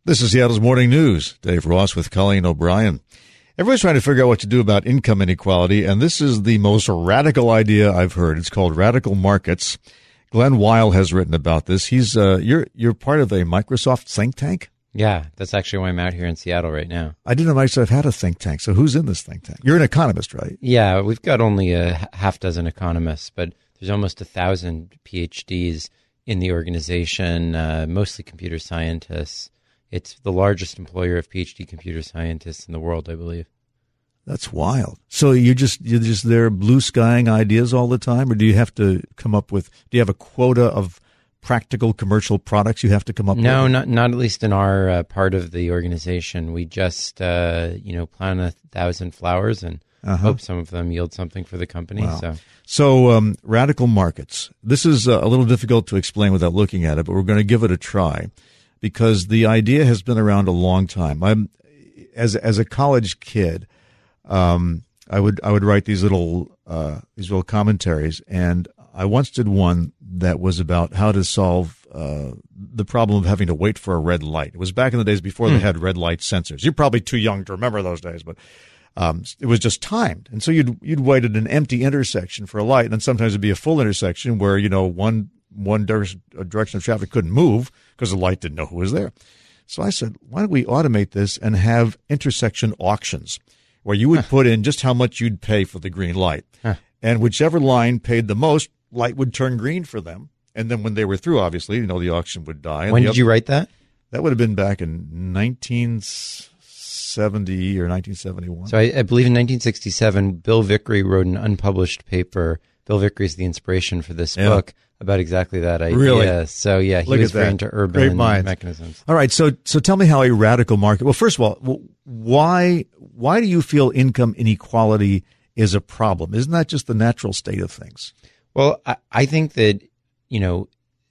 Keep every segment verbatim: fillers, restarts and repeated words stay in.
This is Seattle's Morning News. Dave Ross with Colleen O'Brien. Everyone's trying to figure out what to do about income inequality, and this is the most radical idea I've heard. It's called radical markets. Glenn Weil has written about this. He's uh, you're you're part of a Microsoft think tank? Yeah, that's actually why I'm out here in Seattle right now. I didn't know Microsoft had a think tank. So who's in this think tank? You're an economist, right? Yeah, we've got only a half dozen economists, but there's almost a thousand P H Ds in the organization, uh, mostly computer scientists. It's the largest employer of P H D computer scientists in the world, I believe. That's wild. So you just you're just there blue skying ideas all the time, or do you have to come up with? Do you have a quota of practical commercial products you have to come up no, with? No, not not at least in our uh, part of the organization. We just uh, you know plant a thousand flowers and uh-huh. hope some of them yield something for the company. Wow. So, so um, radical markets. This is uh, a little difficult to explain without looking at it, but we're going to give it a try, because the idea has been around a long time. I'm as as a college kid, um, I would I would write these little uh, these little commentaries, and I once did one that was about how to solve uh, the problem of having to wait for a red light. It was back in the days before mm. they had red light sensors. You're probably too young to remember those days, but um, it was just timed, and so you'd you'd wait at an empty intersection for a light, and then sometimes it'd be a full intersection where you know one. one direction of traffic couldn't move because the light didn't know who was there. So I said, why don't we automate this and have intersection auctions where you would put in just how much you'd pay for the green light. Huh. And whichever line paid the most, light would turn green for them. And then when they were through, obviously, you know, the auction would die. And when did other, you write that? That would have been back in nineteen seventy or nineteen seventy-one. So I, I believe in nineteen sixty-seven, Bill Vickery wrote an unpublished paper. Bill Vickery is the inspiration for this yeah. book. About exactly that idea. Really? So, yeah, he Look was at that. very into urban mechanisms. All right, so so tell me how a radical market... Well, first of all, why why do you feel income inequality is a problem? Isn't that just the natural state of things? Well, I, I think that, you know,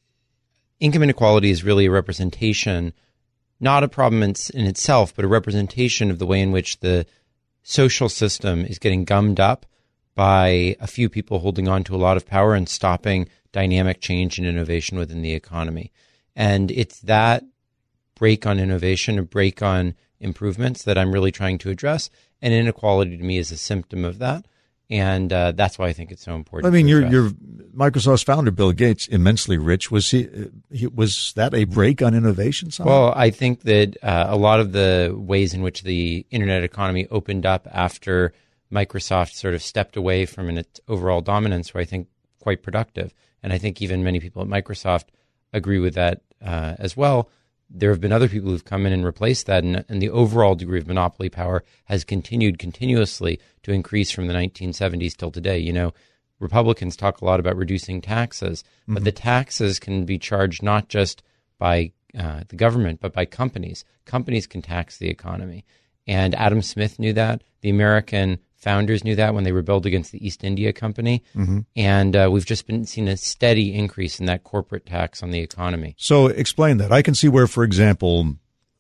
income inequality is really a representation, not a problem in, in itself, but a representation of the way in which the social system is getting gummed up by a few people holding on to a lot of power and stopping dynamic change and innovation within the economy. And it's that break on innovation, a break on improvements that I'm really trying to address. And inequality to me is a symptom of that. And uh, that's why I think it's so important. I mean, you're, you're Microsoft's founder, Bill Gates, immensely rich. Was he, he was that a break on innovation somehow? Well, I think that uh, a lot of the ways in which the internet economy opened up after Microsoft sort of stepped away from its overall dominance were, I think, quite productive. And I think even many people at Microsoft agree with that uh, as well. There have been other people who've come in and replaced that, and, and the overall degree of monopoly power has continued continuously to increase from the nineteen seventies till today. You know, Republicans talk a lot about reducing taxes, mm-hmm. but the taxes can be charged not just by uh, the government, but by companies. Companies can tax the economy. And Adam Smith knew that. The American founders knew that when they rebelled against the East India Company. Mm-hmm. And uh, we've just been seeing a steady increase in that corporate tax on the economy. So explain that. I can see where, for example,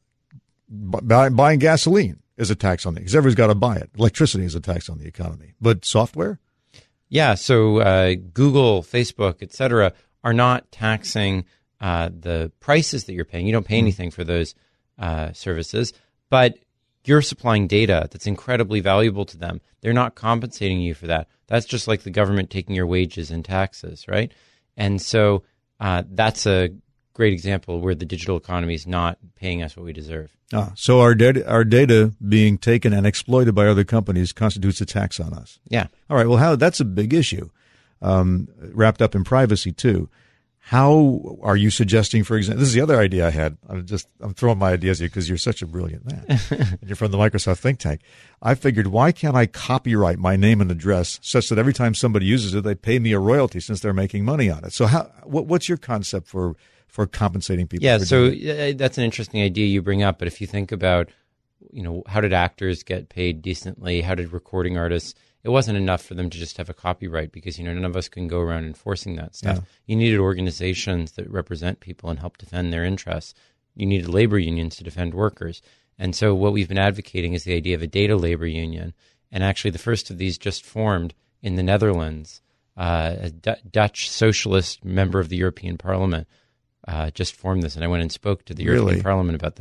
buy, buying gasoline is a tax on the, because everybody's got to buy it. Electricity is a tax on the economy. But software? Yeah. So uh, Google, Facebook, et cetera, are not taxing uh, the prices that you're paying. You don't pay anything for those uh, services, but you're supplying data that's incredibly valuable to them. They're not compensating you for that. That's just like the government taking your wages and taxes, right? And so uh, that's a great example where the digital economy is not paying us what we deserve. Ah, so our data, our data being taken and exploited by other companies constitutes a tax on us. Yeah. All right. Well, how that's a big issue, um, wrapped up in privacy too. How are you suggesting, for example, this is the other idea I had. I'm just, I'm throwing my ideas at you because you're such a brilliant man. And you're from the Microsoft think tank. I figured, why can't I copyright my name and address such that every time somebody uses it, they pay me a royalty since they're making money on it? So how, what, what's your concept for, for compensating people? Yeah. For So doing uh, that's an interesting idea you bring up. But if you think about, you know, how did actors get paid decently? How did recording artists? It wasn't enough for them to just have a copyright because, you know, none of us can go around enforcing that stuff. Yeah. You needed organizations that represent people and help defend their interests. You needed labor unions to defend workers. And so what we've been advocating is the idea of a data labor union. And actually the first of these just formed in the Netherlands. Uh, a D- Dutch socialist member of the European Parliament uh, just formed this. And I went and spoke to the Really? European Parliament about this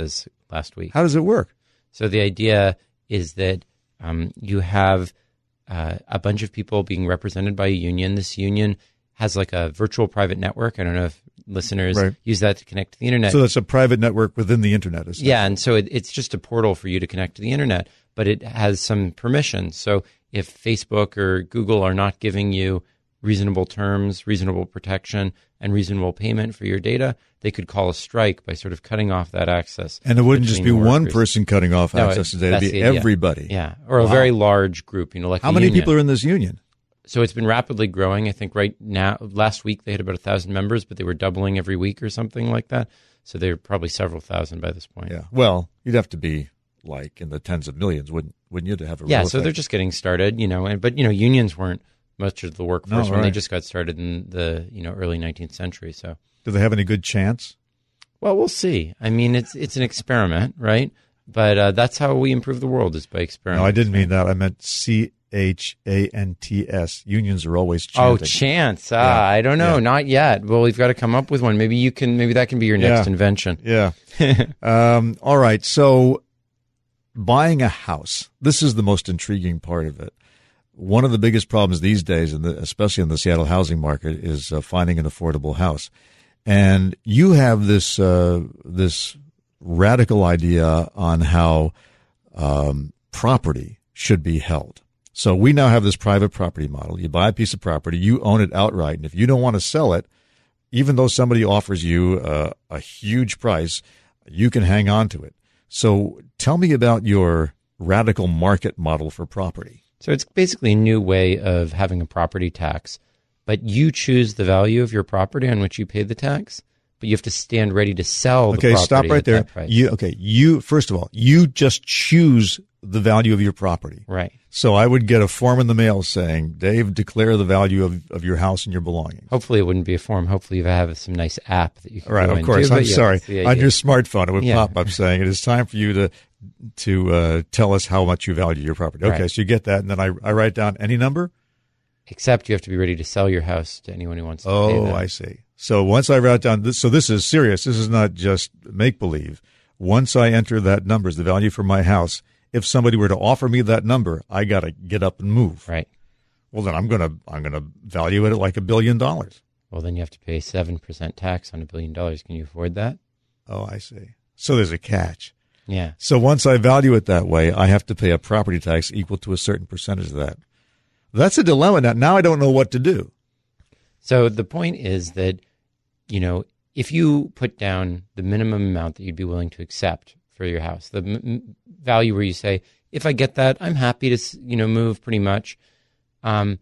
last week. How does it work? So the idea is that um, you have uh, a bunch of people being represented by a union. This union has like a virtual private network. I don't know if listeners Right. use that to connect to the internet. So it's a private network within the internet. Essentially. Yeah, and so it, it's just a portal for you to connect to the internet, but it has some permissions. So if Facebook or Google are not giving you reasonable terms, reasonable protection, and reasonable payment for your data, they could call a strike by sort of cutting off that access. And it wouldn't just be between one workers. person cutting off No, access to it- data. It'd that's be the idea. everybody. Yeah, or a Wow. very large group, you know, like How a many union. people are in this union? So it's been rapidly growing. I think right now, last week they had about a thousand members, but they were doubling every week or something like that. So they're probably several thousand by this point. Yeah. Well, you'd have to be like in the tens of millions, wouldn't wouldn't you, to have a Yeah, real so they're effect? just getting started, you know. And, but you know, unions weren't much of the workforce No, when they right. just got started in the you know early nineteenth century. So, Do they have any good chance? well, we'll see. I mean, it's it's an experiment, right? But uh, that's how we improve the world is by experiment. No, I didn't mean that. I meant C H A N T S. Unions are always Oh, chanting. chance. Ah, Yeah. I don't know. Yeah. Not yet. Well, we've got to come up with one. Maybe you can. Maybe that can be your next Yeah. invention. Yeah. um, all right. So buying a house, this is the most intriguing part of it. One of the biggest problems these days, in the, especially in the Seattle housing market, is uh, finding an affordable house. And you have this uh, this radical idea on how um, property should be held. So we now have this private property model. You buy a piece of property, you own it outright, and if you don't want to sell it, even though somebody offers you uh, a huge price, you can hang on to it. So tell me about your radical market model for property. So it's basically a new way of having a property tax, but you choose the value of your property on which you pay the tax, but you have to stand ready to sell the Okay, property stop right at there. that price. You okay? You first of all, you just choose the value of your property. Right. So I would get a form in the mail saying, "Dave, declare the value of, of your house and your belongings." Hopefully it wouldn't be a form. Hopefully you have some nice app that you can All right, go of into. course. But I'm yeah, sorry. that's the On idea. your smartphone, it would Yeah. pop up saying, "It is time for you to to uh, tell us how much you value your property." Okay, Right. so you get that, and then I, I write down any number. Except you have to be ready to sell your house to anyone who wants to pay Oh, that. I see. So once I write down this, so this is serious. This is not just make believe. Once I enter that number, the value for my house. If somebody were to offer me that number, I got to get up and move. Right. Well, then I'm gonna I'm gonna value it at like a billion dollars. Well, then you have to pay seven percent tax on a billion dollars. Can you afford that? Oh, I see. So there's a catch. Yeah. So once I value it that way, I have to pay a property tax equal to a certain percentage of that. That's a dilemma. Now, now I don't know what to do. So the point is that, you know, if you put down the minimum amount that you'd be willing to accept for your house, the m- m- value where you say, if I get that, I'm happy to, s- you know, move pretty much. Um,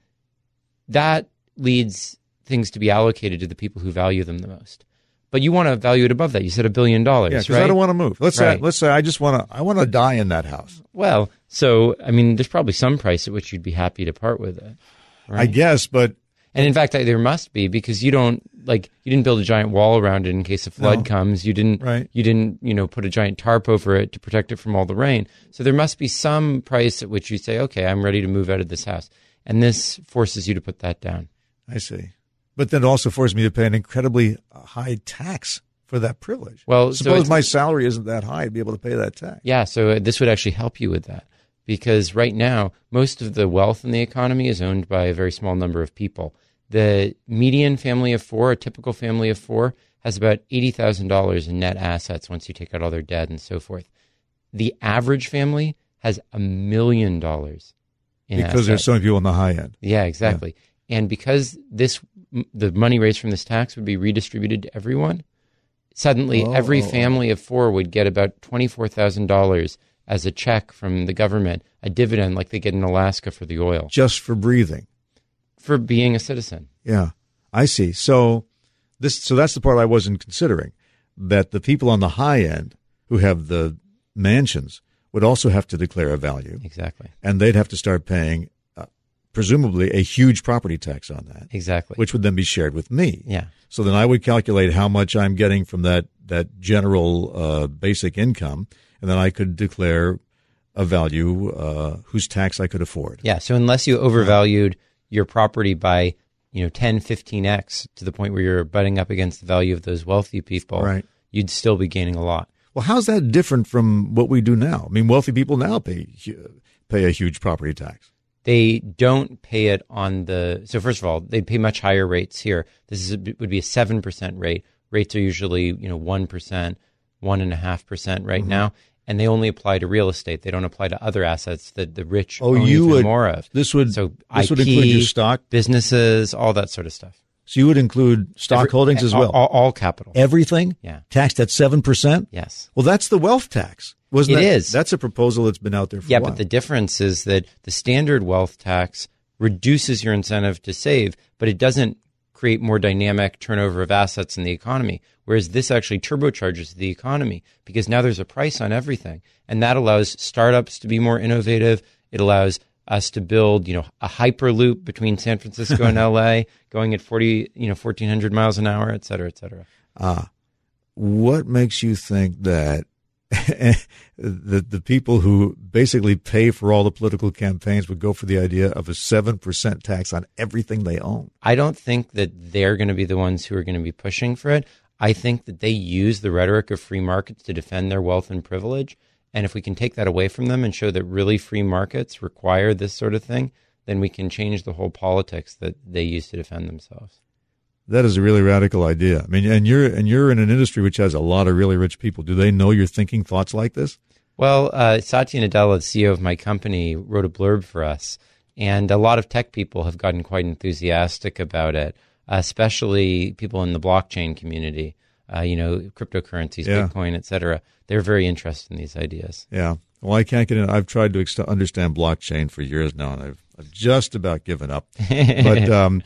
that leads things to be allocated to the people who value them the most. But you want to value it above that. You said a billion dollars, Yeah, because right? I don't want to move. Let's Right. say let's say I just want to I want to die in that house. Well, so, I mean, there's probably some price at which you'd be happy to part with it. Right? I guess, but And in fact, I- there must be, because you don't, like, you didn't build a giant wall around it in case a flood No. comes. You didn't, Right. you didn't, you know, put a giant tarp over it to protect it from all the rain. So there must be some price at which you say, okay, I'm ready to move out of this house. And this forces you to put that down. I see. But then it also forced me to pay an incredibly high tax for that privilege. Well, so suppose it's- my salary isn't that high to be able to pay that tax. Yeah, so uh, this would actually help you with that. Because right now, most of the wealth in the economy is owned by a very small number of people. The median family of four, a typical family of four, has about eighty thousand dollars in net assets once you take out all their debt and so forth. The average family has a million dollars in Because assets. there's so many people on the high end. Yeah, exactly. And because this, the money raised from this tax would be redistributed to everyone, suddenly Oh. every family of four would get about twenty-four thousand dollars as a check from the government, a dividend like they get in Alaska for the oil, Just for breathing. for being a citizen. Yeah, I see. So this, so that's the part I wasn't considering, that the people on the high end who have the mansions would also have to declare a value, Exactly. and they'd have to start paying, uh, presumably, a huge property tax on that, Exactly. which would then be shared with me. Yeah. So then I would calculate how much I'm getting from that that general uh, basic income, and then I could declare a value uh, whose tax I could afford. Yeah. So unless you overvalued your property by, you know, ten, fifteen x to the point where you're butting up against the value of those wealthy people, Right. you'd still be gaining a lot. Well, how's that different from what we do now? I mean, wealthy people now pay pay a huge property tax. They don't pay it on the, so first of all, they'd pay much higher rates here. This is would be a seven percent rate. Rates are usually, you know, one percent, one point five percent right mm-hmm. now. And they only apply to real estate. They don't apply to other assets that the rich oh, own you even would, more of. This would, so this I P, would include your stock? Businesses, all that sort of stuff. So you would include stock Every, holdings as well? All, all, all capital. Everything? Yeah. Taxed at seven percent? Yes. Well, that's the wealth tax. Wasn't it that, is. That's a proposal that's been out there for yeah, a while. But the difference is that the standard wealth tax reduces your incentive to save, but it doesn't create more dynamic turnover of assets in the economy, whereas this actually turbocharges the economy because now there's a price on everything, and that allows startups to be more innovative. It allows us to build, you know, a hyperloop between San Francisco and L A, going at forty, you know, fourteen hundred miles an hour, et cetera, et cetera. Ah, what makes you think that the the people who basically pay for all the political campaigns would go for the idea of a seven percent tax on everything they own? I don't think that they're going to be the ones who are going to be pushing for it. I think that they use the rhetoric of free markets to defend their wealth and privilege. And if we can take that away from them and show that really free markets require this sort of thing, then we can change the whole politics that they use to defend themselves. That is a really radical idea. I mean, and you're and you're in an industry which has a lot of really rich people. Do they know you're thinking thoughts like this? Well, uh, Satya Nadella, the C E O of my company, wrote a blurb for us, and a lot of tech people have gotten quite enthusiastic about it, especially people in the blockchain community. Uh, you know, cryptocurrencies, yeah. Bitcoin, et cetera. They're very interested in these ideas. Yeah. Well, I can't get in. I've tried to ex- understand blockchain for years now, and I've, I've just about given up. But um,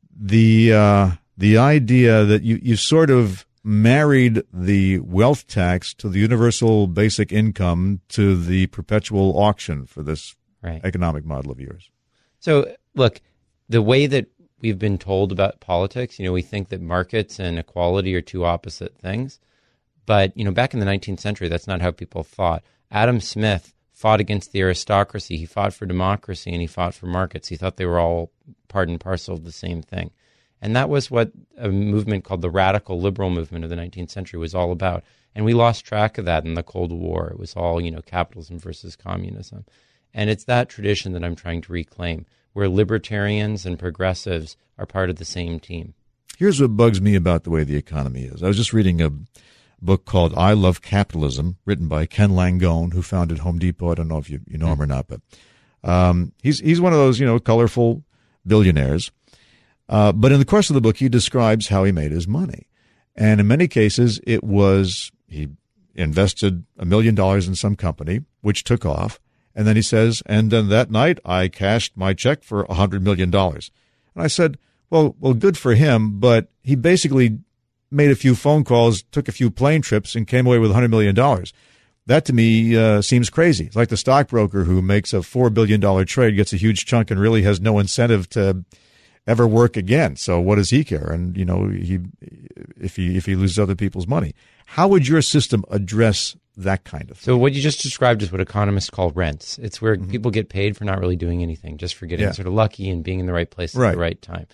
the uh, the idea that you, you sort of married the wealth tax to the universal basic income to the perpetual auction for this right. economic model of yours. So, look, the way that we've been told about politics, you know, we think that markets and equality are two opposite things. But, you know, back in the nineteenth century, that's not how people thought. Adam Smith fought against the aristocracy. He fought for democracy, and he fought for markets. He thought they were all part and parcel of the same thing. And that was what a movement called the radical liberal movement of the nineteenth century was all about. And we lost track of that in the Cold War. It was all, you know, capitalism versus communism. And it's that tradition that I'm trying to reclaim, where libertarians and progressives are part of the same team. Here's what bugs me about the way the economy is. I was just reading a book called I Love Capitalism, written by Ken Langone, who founded Home Depot. I don't know if you, you know him or not, but um, he's he's one of those, you know, colorful billionaires. Uh, but in the course of the book, he describes how he made his money. And in many cases, it was he invested a million dollars in some company, which took off. And then he says, and then that night I cashed my check for one hundred million dollars. And I said, well, well, good for him, but he basically made a few phone calls, took a few plane trips, and came away with one hundred million dollars. That to me uh, seems crazy. It's like the stockbroker who makes a four billion dollars trade, gets a huge chunk, and really has no incentive to ever work again. So what does he care? And, you know, he if he if he loses other people's money. How would your system address that kind of thing? So what you just described is what economists call rents. It's where mm-hmm. people get paid for not really doing anything, just for getting yeah. sort of lucky and being in the right place at right. the right time.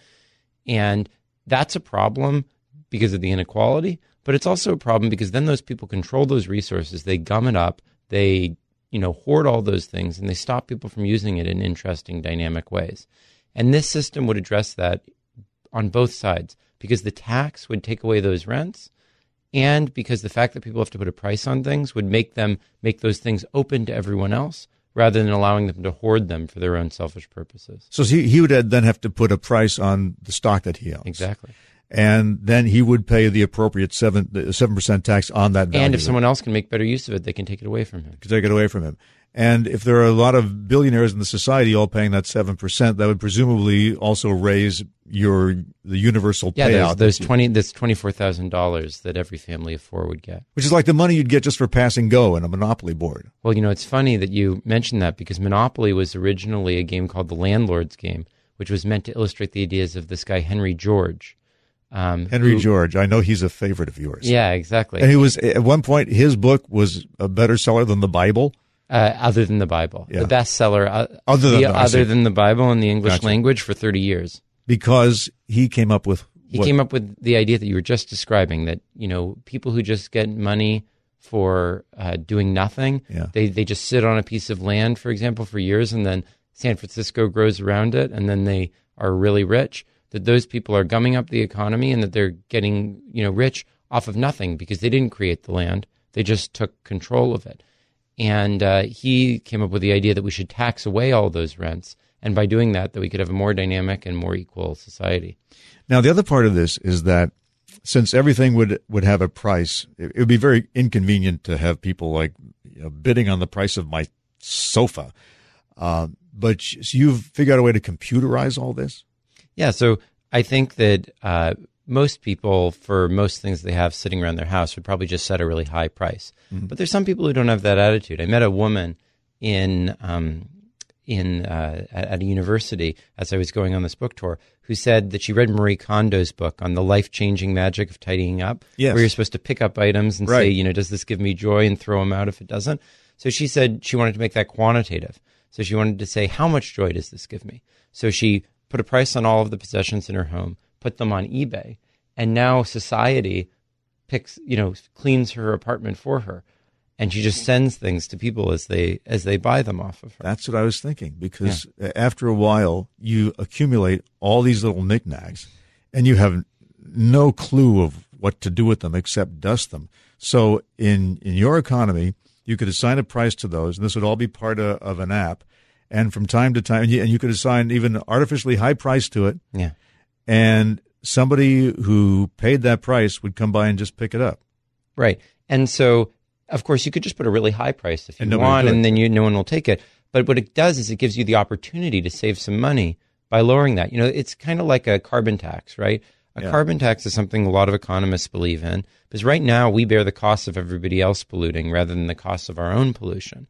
And that's a problem because of the inequality, but it's also a problem because then those people control those resources. They gum it up. They, you know, hoard all those things, and they stop people from using it in interesting, dynamic ways. And this system would address that on both sides because the tax would take away those rents, and because the fact that people have to put a price on things would make them make those things open to everyone else rather than allowing them to hoard them for their own selfish purposes. So he, he would then have to put a price on the stock that he owns. Exactly. And then he would pay the appropriate seven seven percent tax on that value. And if someone else can make better use of it, they can take it away from him. Can take it away from him. And if there are a lot of billionaires in the society all paying that seven percent, that would presumably also raise your the universal yeah, payout. Yeah, there's, there's twenty that's twenty four thousand dollars that every family of four would get, which is like the money you'd get just for pass and go in a Monopoly board. Well, you know, it's funny that you mentioned that because Monopoly was originally a game called the Landlord's Game, which was meant to illustrate the ideas of this guy Henry George. Um, Henry who, George, I know he's a favorite of yours. Yeah, exactly. And he was at one point his book was a better seller than the Bible. Uh, other than the Bible, yeah. the bestseller, uh, other than the, the, other than the Bible in the English gotcha. language for thirty years, because he came up with he what? came up with the idea that you were just describing, that you know people who just get money for uh, doing nothing. Yeah. They they just sit on a piece of land, for example, for years, and then San Francisco grows around it, and then they are really rich. That those people are gumming up the economy, and that they're getting, you know, rich off of nothing because they didn't create the land. They just took control of it. And uh, he came up with the idea that we should tax away all those rents, and by doing that, that we could have a more dynamic and more equal society. Now, the other part of this is that since everything would, would have a price, it, it would be very inconvenient to have people like you know, bidding on the price of my sofa. Uh, but so you've figured out a way to computerize all this? Yeah, so I think that uh, most people, for most things they have sitting around their house, would probably just set a really high price. Mm-hmm. But there's some people who don't have that attitude. I met a woman in um, in uh, at a university as I was going on this book tour who said that she read Marie Kondo's book on the life-changing magic of tidying up, yes. where you're supposed to pick up items and right. say, you know, does this give me joy, and throw them out if it doesn't. So she said she wanted to make that quantitative. So she wanted to say, how much joy does this give me? So she put a price on all of the possessions in her home, put them on eBay, and now society picks, you know, cleans her apartment for her, and she just sends things to people as they as they buy them off of her. That's what I was thinking, because yeah. after a while, you accumulate all these little knickknacks, and you have no clue of what to do with them except dust them. So in in your economy, you could assign a price to those, and this would all be part of, of an app. And from time to time, and you, and you could assign even an artificially high price to it. Yeah. And somebody who paid that price would come by and just pick it up. Right. And so, of course, you could just put a really high price if you and want, and then you, no one will take it. But what it does is it gives you the opportunity to save some money by lowering that. You know, it's kind of like a carbon tax, right? A yeah. carbon tax is something a lot of economists believe in, because right now we bear the cost of everybody else polluting rather than the cost of our own pollution.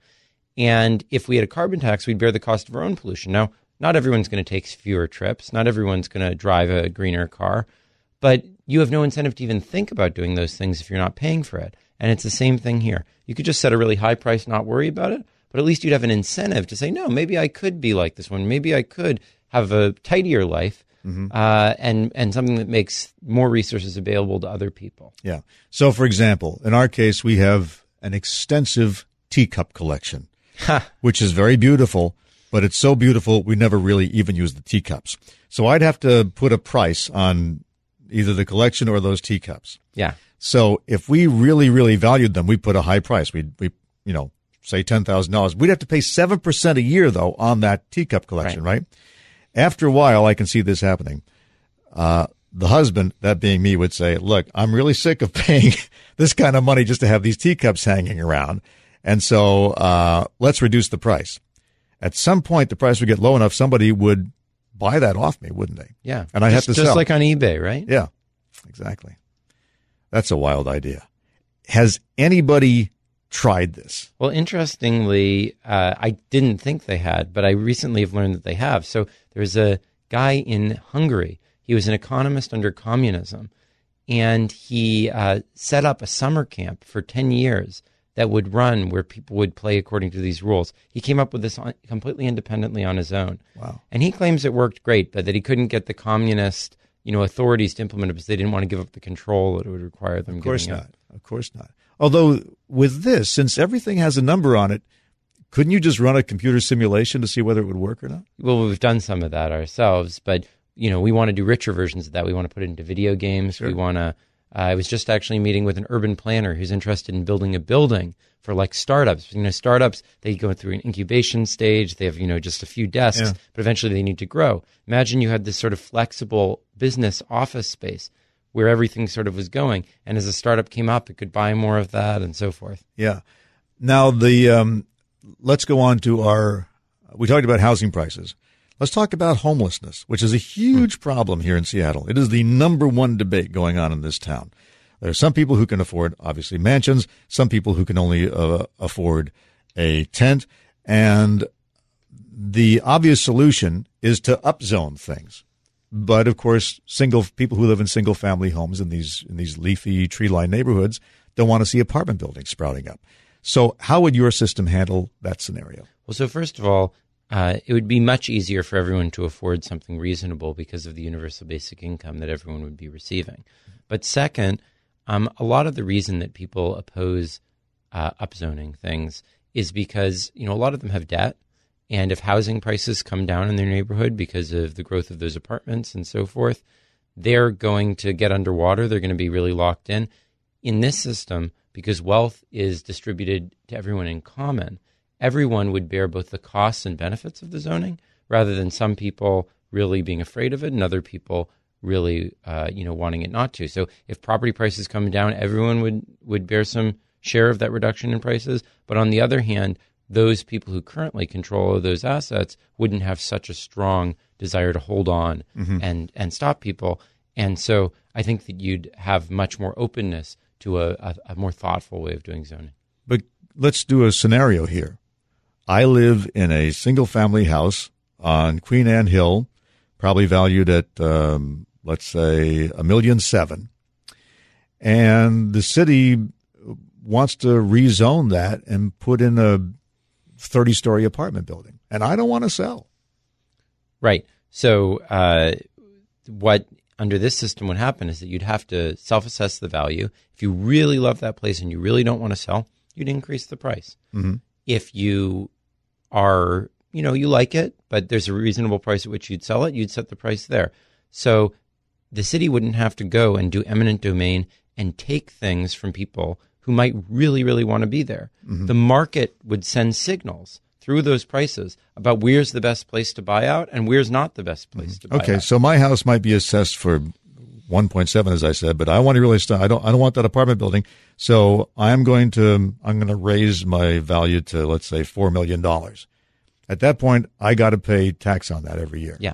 And if we had a carbon tax, we'd bear the cost of our own pollution. Now, not everyone's going to take fewer trips. Not everyone's going to drive a greener car. But you have no incentive to even think about doing those things if you're not paying for it. And it's the same thing here. You could just set a really high price, not worry about it. But at least you'd have an incentive to say, no, maybe I could be like this one. Maybe I could have a tidier life. Mm-hmm. uh, and, and something that makes more resources available to other people. Yeah. So, for example, in our case, we have an extensive teacup collection. Which is very beautiful, but it's so beautiful we never really even use the teacups. So I'd have to put a price on either the collection or those teacups. Yeah. So if we really, really valued them, we'd put a high price. We'd, we, you know, say ten thousand dollars. We'd have to pay seven percent a year, though, on that teacup collection, right? right? After a while, I can see this happening. Uh, the husband, that being me, would say, look, I'm really sick of paying this kind of money just to have these teacups hanging around. And so uh let's reduce the price. At some point, the price would get low enough, somebody would buy that off me, wouldn't they? Yeah. And I'd have to just sell. Just like on eBay, right? Yeah, exactly. That's a wild idea. Has anybody tried this? Well, interestingly, uh, I didn't think they had, but I recently have learned that they have. So there's a guy in Hungary. He was an economist under communism, and he uh, set up a summer camp for ten years that would run where people would play according to these rules. He came up with this on, completely independently on his own. Wow. And he claims it worked great, but that he couldn't get the communist, you know, authorities to implement it because they didn't want to give up the control that it would require them. Of course giving not. up. Of course not. Although with this, since everything has a number on it, couldn't you just run a computer simulation to see whether it would work or not? Well, we've done some of that ourselves, but, you know, we want to do richer versions of that. We want to put it into video games. Sure. We want to Uh, I was just actually meeting with an urban planner who's interested in building a building for like startups. You know, startups, they go through an incubation stage. They have, you know, just a few desks, yeah. but eventually they need to grow. Imagine you had this sort of flexible business office space where everything sort of was going. And as a startup came up, it could buy more of that and so forth. Yeah. Now, the um, let's go on to our, we talked about housing prices. Let's talk about homelessness, which is a huge hmm. problem here in Seattle. It is the number one debate going on in this town. There are some people who can afford, obviously, mansions, some people who can only uh, afford a tent. And the obvious solution is to upzone things. But, of course, single people who live in single-family homes in these in these leafy, tree-lined neighborhoods don't want to see apartment buildings sprouting up. So how would your system handle that scenario? Well, so first of all, uh, it would be much easier for everyone to afford something reasonable because of the universal basic income that everyone would be receiving. But second, um, a lot of the reason that people oppose uh, upzoning things is because, you know, a lot of them have debt. And if housing prices come down in their neighborhood because of the growth of those apartments and so forth, they're going to get underwater. They're going to be really locked in. In this system, because wealth is distributed to everyone in common, everyone would bear both the costs and benefits of the zoning rather than some people really being afraid of it and other people really, uh, you know, wanting it not to. So if property prices come down, everyone would, would bear some share of that reduction in prices. But on the other hand, those people who currently control those assets wouldn't have such a strong desire to hold on mm-hmm. and, and stop people. And so I think that you'd have much more openness to a, a, a more thoughtful way of doing zoning. But let's do a scenario here. I live in a single-family house on Queen Anne Hill, probably valued at, um, let's say, a million seven. And the city wants to rezone that and put in a thirty-story apartment building. And I don't want to sell. Right. So uh, what under this system would happen is that you'd have to self-assess the value. If you really love that place and you really don't want to sell, you'd increase the price. Mm-hmm. If you are, you know, you like it, but there's a reasonable price at which you'd sell it, you'd set the price there. So the city wouldn't have to go and do eminent domain and take things from people who might really, really want to be there. Mm-hmm. The market would send signals through those prices about where's the best place to buy out and where's not the best place mm-hmm. to buy okay, out. Okay, so my house might be assessed for one point seven, as I said, but I want to really start. I don't. I don't want that apartment building. So I'm going to. I'm going to raise my value to, let's say, four million dollars. At that point, I got to pay tax on that every year. Yeah.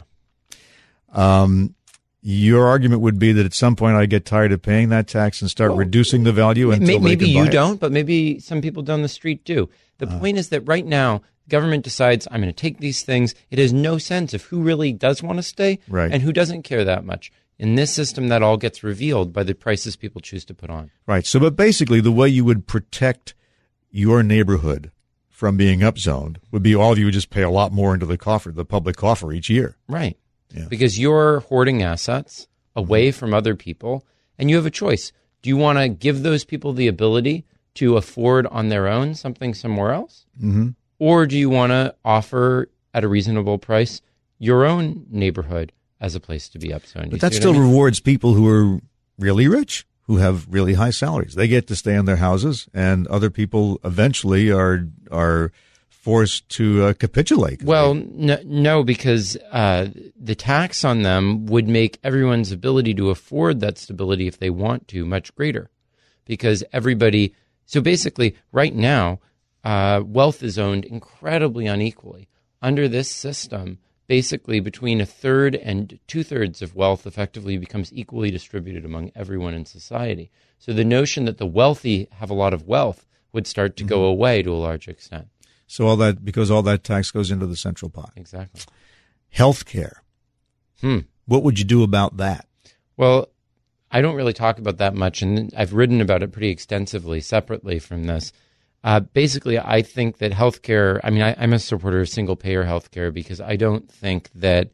Um, your argument would be that at some point I get tired of paying that tax and start well, reducing the value until maybe, they maybe can buy you it. don't, but maybe some people down the street do. The uh, point is that right now, government decides I'm going to take these things. It has no sense of who really does want to stay right. and who doesn't care that much. In this system, that all gets revealed by the prices people choose to put on. Right. So, but basically, the way you would protect your neighborhood from being upzoned would be all of you would just pay a lot more into the coffer, the public coffer each year. Right. Yeah. Because you're hoarding assets away from other people, and you have a choice. Do you want to give those people the ability to afford on their own something somewhere else? Mm-hmm. Or do you want to offer at a reasonable price your own neighborhood as a place to be upzoned? But that still I mean? rewards people who are really rich, who have really high salaries. They get to stay in their houses, and other people eventually are are forced to uh, capitulate. Well, no, no because uh, the tax on them would make everyone's ability to afford that stability if they want to much greater. Because everybody, so basically right now, uh, wealth is owned incredibly unequally. Under this system, basically between a third and two-thirds of wealth effectively becomes equally distributed among everyone in society. So the notion that the wealthy have a lot of wealth would start to mm-hmm. go away to a large extent. So all that, because all that tax goes into the central pot. Exactly. Healthcare. Hmm. What would you do about that? Well, I don't really talk about that much, and I've written about it pretty extensively separately from this. Uh, basically, I think that healthcare, I mean, I, I'm a supporter of single-payer healthcare because I don't think that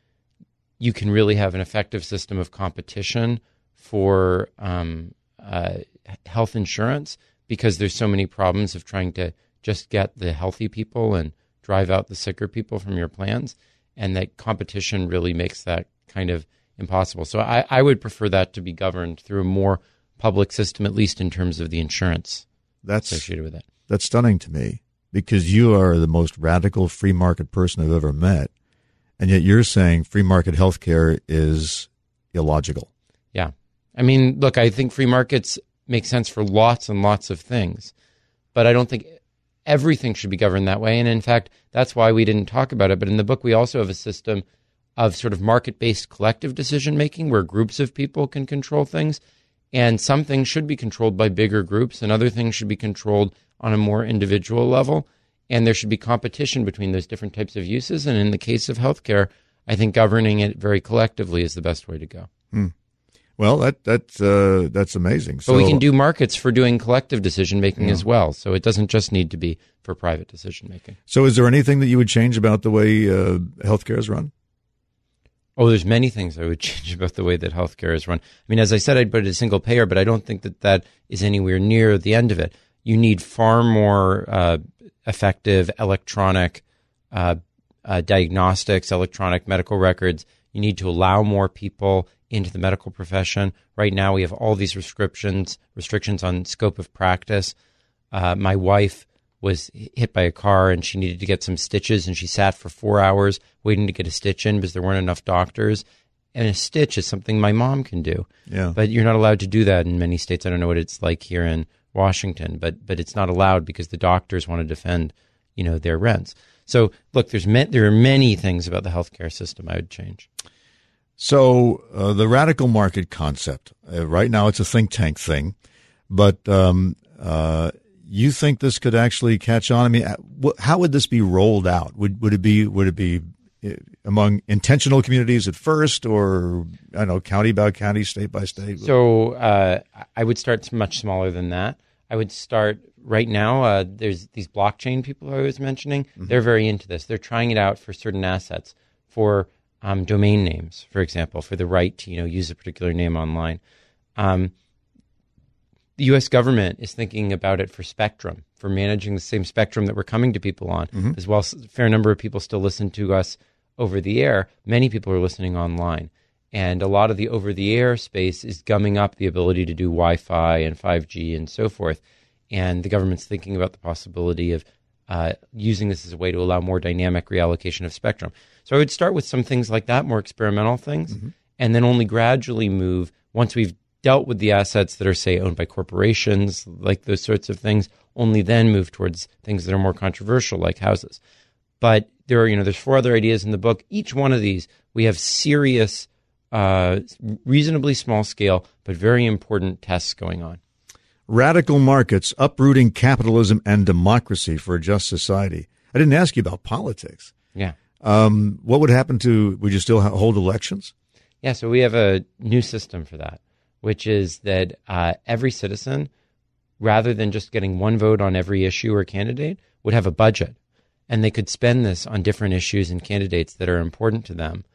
you can really have an effective system of competition for um, uh, health insurance because there's so many problems of trying to just get the healthy people and drive out the sicker people from your plans, and that competition really makes that kind of impossible. So I, I would prefer that to be governed through a more public system, at least in terms of the insurance that's, associated with it. That's stunning to me because you are the most radical free market person I've ever met, and yet you're saying free market healthcare is illogical. Yeah. I mean, look, I think free markets make sense for lots and lots of things, but I don't think everything should be governed that way. And in fact, that's why we didn't talk about it. But in the book, we also have a system of sort of market-based collective decision-making where groups of people can control things. And some things should be controlled by bigger groups and other things should be controlled on a more individual level. And there should be competition between those different types of uses. And in the case of healthcare, I think governing it very collectively is the best way to go. Hmm. Well, that that's uh, that's amazing. So, but we can do markets for doing collective decision making yeah. as well. So it doesn't just need to be for private decision making. So, is there anything that you would change about the way uh, healthcare is run? Oh, there's many things I would change about the way that healthcare is run. I mean, as I said, I'd put it as single payer, but I don't think that that is anywhere near the end of it. you need far more uh, effective electronic uh, uh, diagnostics, electronic medical records. You need to allow more people into the medical profession. Right now, we have all these restrictions, restrictions on scope of practice. Uh, my wife was hit by a car and she needed to get some stitches, and she sat for four hours waiting to get a stitch in because there weren't enough doctors. And a stitch is something my mom can do. Yeah. But you're not allowed to do that in many states. I don't know what it's like here in Washington, but but it's not allowed because the doctors want to defend, you know, their rents. So look, there's ma- there are many things about the healthcare system I would change. So uh, the radical market concept, uh, right now it's a think tank thing, but um, uh, you think this could actually catch on? I mean, how would this be rolled out? Would would it be would it be among intentional communities at first, or I don't know, county by county, state by state? So uh, I would start much smaller than that. I would start right now. Uh, there's these blockchain people I was mentioning. Mm-hmm. They're very into this. They're trying it out for certain assets, for um, domain names, for example, for the right to you know use a particular name online. Um, the U S government is thinking about it for spectrum, for managing the same spectrum that we're coming to people on. Mm-hmm. As well, a fair number of people still listen to us over the air. Many people are listening online. And a lot of the over-the-air space is gumming up the ability to do Wi-Fi and five G and so forth. And the government's thinking about the possibility of uh, using this as a way to allow more dynamic reallocation of spectrum. So I would start with some things like that, more experimental things, mm-hmm. and then only gradually move, once we've dealt with the assets that are, say, owned by corporations, like those sorts of things, only then move towards things that are more controversial, like houses. But there are, you know, there's four other ideas in the book. Each one of these, we have serious, uh, reasonably small scale, but very important tests going on. Radical markets, uprooting capitalism and democracy for a just society. I didn't ask you about politics. Yeah. Um, what would happen to, would you still hold elections? Yeah, so we have a new system for that, which is that uh, every citizen, rather than just getting one vote on every issue or candidate, would have a budget. And they could spend this on different issues and candidates that are important to them.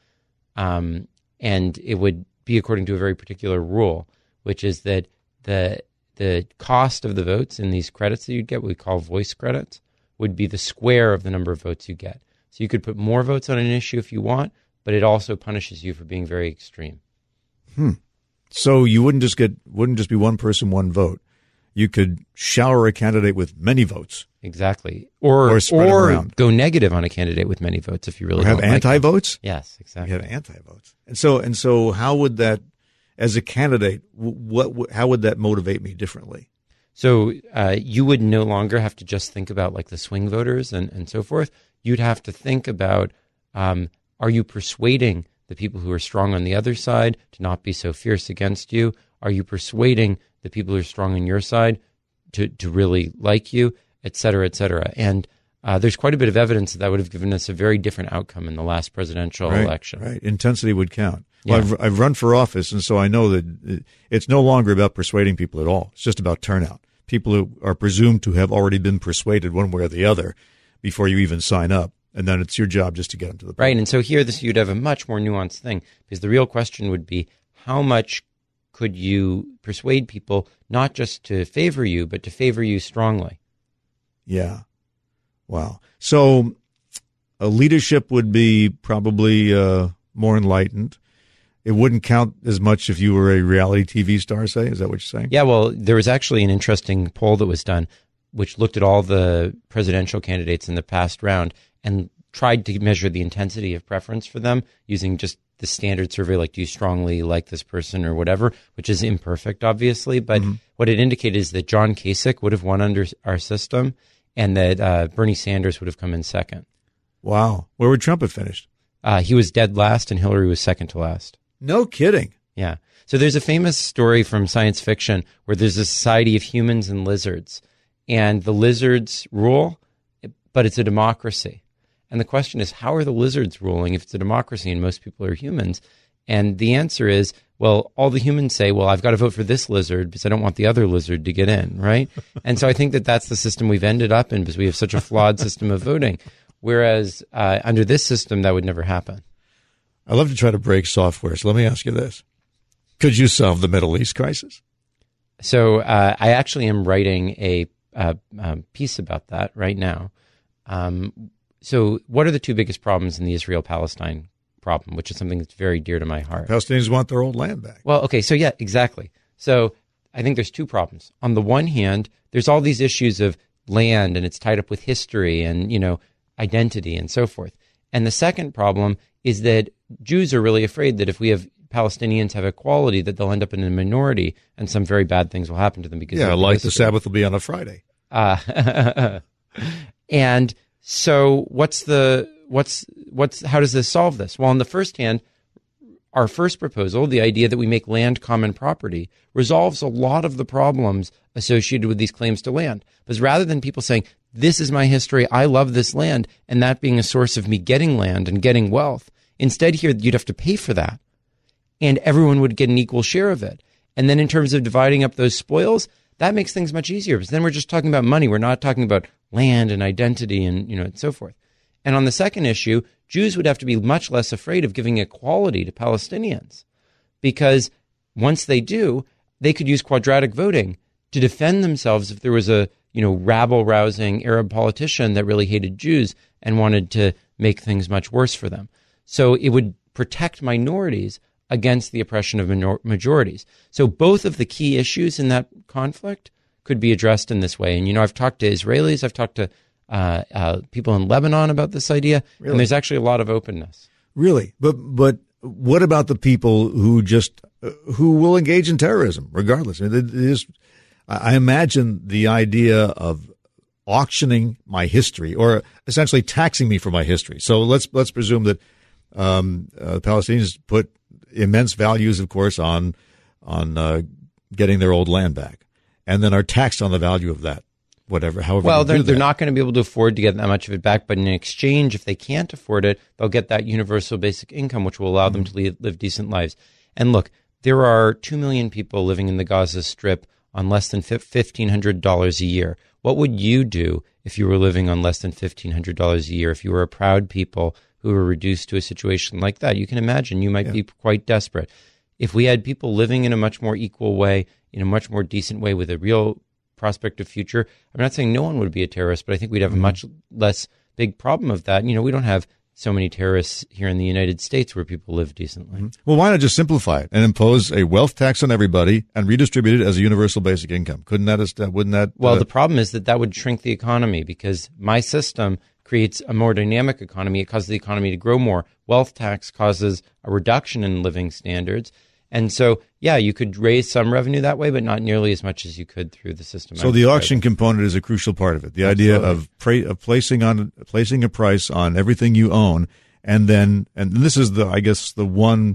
Um, and it would be according to a very particular rule, which is that the the cost of the votes in these credits that you'd get, what we call voice credits, would be the square of the number of votes you get. So you could put more votes on an issue if you want, but it also punishes you for being very extreme. Hmm. So you wouldn't just get wouldn't just be one person, one vote. You could shower a candidate with many votes. Exactly. Or or, spread or them around. Go negative on a candidate with many votes if you really or have don't like anti-votes? them. Yes, exactly. You have anti-votes. And so and so how would that, as a candidate, what how would that motivate me differently? So uh, you would no longer have to just think about like the swing voters and, and so forth. You'd have to think about, um, are you persuading the people who are strong on the other side to not be so fierce against you? Are you persuading the people who are strong on your side to, to really like you, et cetera, et cetera? And uh, there's quite a bit of evidence that that would have given us a very different outcome in the last presidential right, election. Right, intensity would count. Yeah. Well, I've, I've run for office, and so I know that it's no longer about persuading people at all. It's just about turnout. People who are presumed to have already been persuaded one way or the other before you even sign up. And then it's your job just to get them to the point. Right. And so here, this you'd have a much more nuanced thing, because the real question would be, how much could you persuade people not just to favor you, but to favor you strongly? Yeah. Wow. So a leadership would be probably uh, more enlightened. It wouldn't count as much if you were a reality T V star, say? Is that what you're saying? Yeah. Well, there was actually an interesting poll that was done, which looked at all the presidential candidates in the past round and tried to measure the intensity of preference for them using just the standard survey, like, do you strongly like this person or whatever, which is imperfect, obviously. But mm-hmm. what it indicated is that John Kasich would have won under our system and that uh, Bernie Sanders would have come in second. Wow. Where would Trump have finished? Uh, he was dead last and Hillary was second to last. No kidding. Yeah. So there's a famous story from science fiction where there's a society of humans and lizards, and the lizards rule, but it's a democracy. And the question is, how are the lizards ruling if it's a democracy and most people are humans? And the answer is, well, all the humans say, well, I've got to vote for this lizard because I don't want the other lizard to get in, right? And so I think that that's the system we've ended up in because we have such a flawed system of voting. Whereas uh, under this system, that would never happen. I love to try to break software. So let me ask you this. Could you solve the Middle East crisis? So uh, I actually am writing a uh, um, piece about that right now. Um, so what are the two biggest problems in the Israel-Palestine problem, which is something that's very dear to my heart? Palestinians want their old land back. Well, okay, so yeah, exactly. So I think there's two problems. On the one hand, there's all these issues of land, and it's tied up with history and, you know, identity and so forth. And the second problem is that Jews are really afraid that if we have Palestinians have equality, that they'll end up in a minority and some very bad things will happen to them. Because yeah, like the Sabbath will be on a Friday. Uh, and so what's the, what's, what's, how does this solve this? Well, on the first hand, our first proposal, the idea that we make land common property, resolves a lot of the problems associated with these claims to land. Because rather than people saying, this is my history, I love this land, and that being a source of me getting land and getting wealth, instead here you'd have to pay for that. And everyone would get an equal share of it. And then in terms of dividing up those spoils, that makes things much easier, because then we're just talking about money. We're not talking about land and identity and, you know, and so forth. And on the second issue, Jews would have to be much less afraid of giving equality to Palestinians, because once they do, they could use quadratic voting to defend themselves if there was a, you know, rabble-rousing Arab politician that really hated Jews and wanted to make things much worse for them. So it would protect minorities against the oppression of minor- majorities. So both of the key issues in that conflict could be addressed in this way. And, you know, I've talked to Israelis, I've talked to uh, uh, people in Lebanon about this idea, really? And there's actually a lot of openness. Really? But but what about the people who just, uh, who will engage in terrorism regardless? I mean, it is, I imagine the idea of auctioning my history, or essentially taxing me for my history. So let's let's presume that um, uh, Palestinians put immense values, of course, on on uh, getting their old land back, and then are taxed on the value of that, whatever, however. Well, they're, do they're that. not going to be able to afford to get that much of it back, but in exchange, if they can't afford it, they'll get that universal basic income, which will allow mm-hmm. them to live, live decent lives. And look, there are two million people living in the Gaza Strip on less than fifteen hundred dollars a year. What would you do if you were living on less than fifteen hundred dollars a year, if you were a proud people who were reduced to a situation like that? You can imagine you might yeah. be quite desperate. If we had people living in a much more equal way, in a much more decent way, with a real prospect of future, I'm not saying no one would be a terrorist, but I think we'd have mm-hmm. a much less big problem of that. You know, we don't have so many terrorists here in the United States where people live decently. Mm-hmm. Well, why not just simplify it and impose a wealth tax on everybody and redistribute it as a universal basic income? Couldn't that, wouldn't that? Well, uh, the problem is that that would shrink the economy, because my system creates a more dynamic economy. It causes the economy to grow more. Wealth tax causes a reduction in living standards. And so, yeah, you could raise some revenue that way, but not nearly as much as you could through the system. So the auction component is a crucial part of it. The Absolutely. idea of, pra- of placing on placing a price on everything you own, and then, and this is the, I guess, the one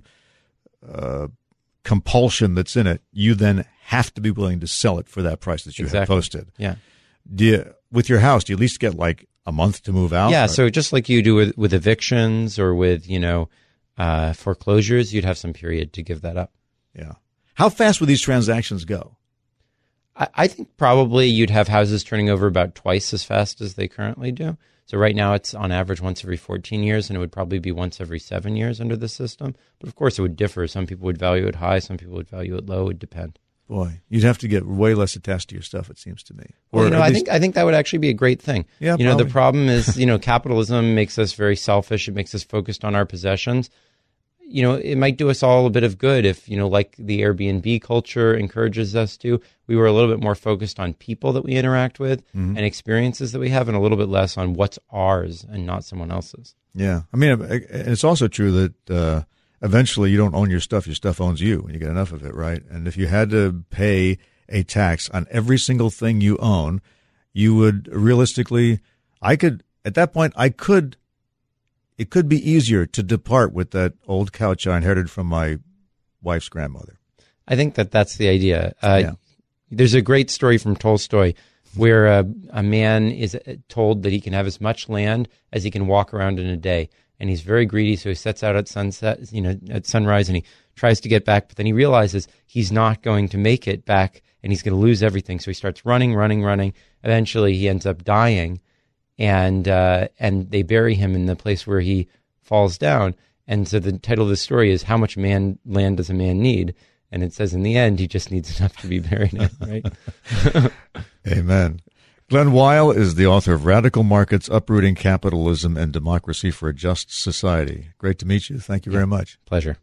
uh, compulsion that's in it. You then have to be willing to sell it for that price that you exactly. have posted. Yeah. Do you, with your house, do you at least get like a month to move out? Yeah. Or? So just like you do with, with evictions or with, you know, uh, foreclosures, you'd have some period to give that up. Yeah. How fast would these transactions go? I, I think probably you'd have houses turning over about twice as fast as they currently do. So right now it's on average once every fourteen years, and it would probably be once every seven years under the system. But of course it would differ. Some people would value it high. Some people would value it low. It would depend. Boy, you'd have to get way less attached to your stuff, it seems to me. Or, well, you know, I think I think that would actually be a great thing. Yeah, you know, probably. The problem is, you know, capitalism makes us very selfish. It makes us focused on our possessions. You know, it might do us all a bit of good if, you know, like the Airbnb culture encourages us to, we were a little bit more focused on people that we interact with mm-hmm. and experiences that we have, and a little bit less on what's ours and not someone else's. Yeah. I mean, it's also true that uh, eventually you don't own your stuff. Your stuff owns you when you get enough of it, right? And if you had to pay a tax on every single thing you own, you would realistically, I could, at that point, I could It could be easier to depart with that old couch I inherited from my wife's grandmother. I think that that's the idea. Uh, yeah. There's a great story from Tolstoy where uh, a man is told that he can have as much land as he can walk around in a day. And he's very greedy, so he sets out at sunset, you know, at sunrise, and he tries to get back. But then he realizes he's not going to make it back, and he's going to lose everything. So he starts running, running, running. Eventually, he ends up dying. And uh, and they bury him in the place where he falls down. And so the title of the story is "How Much Man Land Does a Man Need?" And it says in the end, he just needs enough to be buried in, right? Amen. Glenn Weil is the author of Radical Markets, Uprooting Capitalism and Democracy for a Just Society. Great to meet you. Thank you very much. Pleasure.